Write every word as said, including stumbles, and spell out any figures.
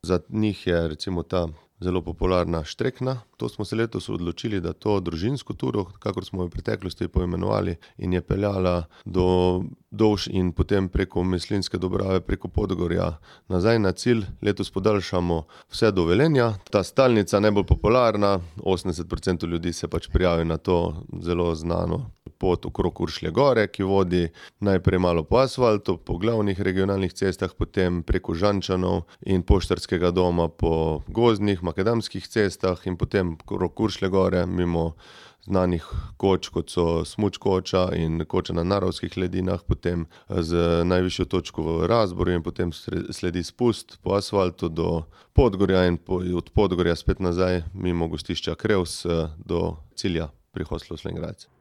Za njih je recimo ta zelo popularna Štrekna. To smo se letos odločili, da to družinsko turo, kakor smo jo v preteklosti poimenovali, in je peljala do Dolž in potem preko Mislinjske Dobrave, preko Podgorja nazaj na cilj. Letos podaljšamo vse do Velenja. Ta stalnica najbolj popularna, osemdeset procentov ljudi se pač prijavi na to zelo znano pot okrog Uršlje gore, ki vodi najprej malo po asfaltu, po glavnih regionalnih cestah, potem preko Žančanov in Poštarskega doma po gozdnih makadamskih cestah in potem okrog Uršlje gore mimo znanih koč, kot so Smuč koča in koča na Naravskih ledinah, potem z najvišjo točko v Razboru in potem sledi spust po asfaltu do Podgorja in od Podgorja spet nazaj mimo gostišča Krevs do cilja pri hostlu Slovenj Gradec.